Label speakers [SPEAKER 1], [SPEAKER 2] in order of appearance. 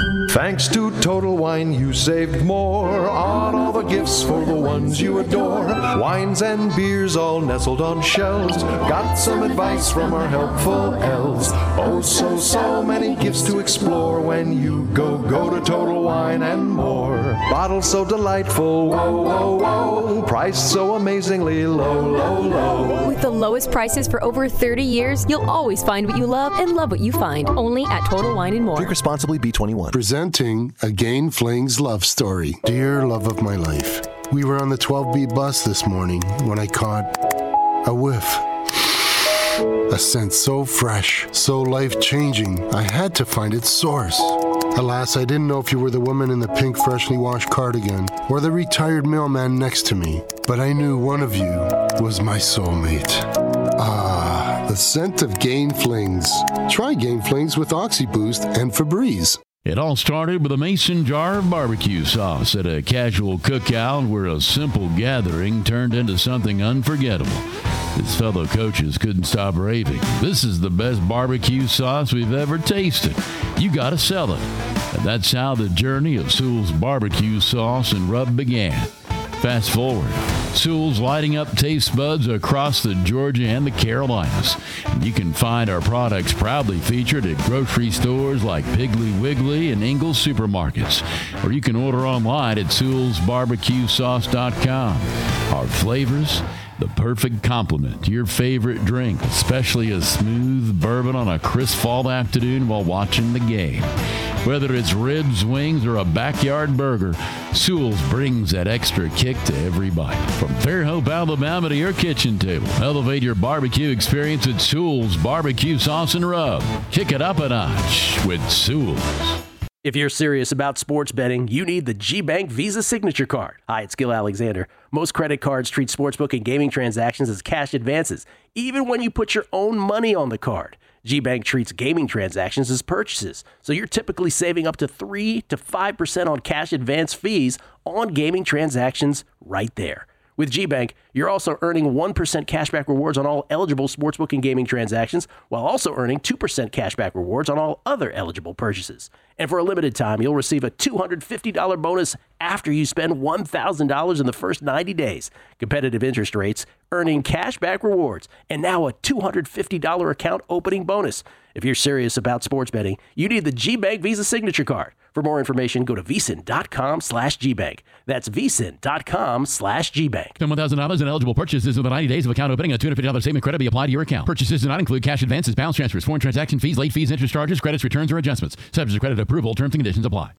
[SPEAKER 1] Thanks to Total Wine, you saved more on all the gifts for the ones you adore. Wines and beers all nestled on shelves. Got some advice from our helpful elves. Oh, so many gifts to explore when you go to Total Wine and More. Bottles so delightful, whoa. Priced so amazingly low.
[SPEAKER 2] With the lowest prices for over 30 years, you'll always find what you love and love what you find. Only at Total Wine and More.
[SPEAKER 3] Drink responsibly, B21.
[SPEAKER 4] Presenting a Gain Flings love story. Dear love of my life, we were on the 12B bus this morning when I caught a whiff. A scent so fresh, so life-changing, I had to find its source. Alas, I didn't know if you were the woman in the pink freshly washed cardigan or the retired mailman next to me, but I knew one of you was my soulmate. Ah, the scent of Gain Flings. Try Gain Flings with OxyBoost and Febreze.
[SPEAKER 5] It all started with a mason jar of barbecue sauce at a casual cookout where a simple gathering turned into something unforgettable. His fellow coaches couldn't stop raving. This is the best barbecue sauce we've ever tasted. You got to sell it. And that's how the journey of Sewell's barbecue sauce and rub began. Fast forward, Sewell's lighting up taste buds across the Georgia and the Carolinas. And you can find our products proudly featured at grocery stores like Piggly Wiggly and Ingles supermarkets. Or you can order online at Sewell'sBarbecueSauce.com. Our flavors, the perfect complement to your favorite drink, especially a smooth bourbon on a crisp fall afternoon while watching the game. Whether it's ribs, wings, or a backyard burger, Sewell's brings that extra kick to every bite. From Fairhope, Alabama to your kitchen table, elevate your barbecue experience at Sewell's Barbecue Sauce and Rub. Kick it up a notch with Sewell's.
[SPEAKER 6] If you're serious about sports betting, you need the G-Bank Visa Signature Card. Hi, it's Gil Alexander. Most credit cards treat sportsbook and gaming transactions as cash advances, even when you put your own money on the card. G-Bank treats gaming transactions as purchases, so you're typically saving up to 3 to 5% on cash advance fees on gaming transactions right there. With G-Bank, you're also earning 1% cashback rewards on all eligible sportsbook and gaming transactions, while also earning 2% cashback rewards on all other eligible purchases. And for a limited time, you'll receive a $250 bonus after you spend $1,000 in the first 90 days. Competitive interest rates, earning cashback rewards, and now a $250 account opening bonus. If you're serious about sports betting, you need the G-Bank Visa Signature Card. For more information, go to vsin.com/gbank. That's vsin.com/gbank.
[SPEAKER 5] Spend $1,000 in eligible purchases within 90 days of account opening. A $250 statement credit be applied to your account. Purchases do not include cash advances, balance transfers, foreign transaction fees, late fees, interest charges, credits, returns, or adjustments. Subject to credit approval. Terms and conditions apply.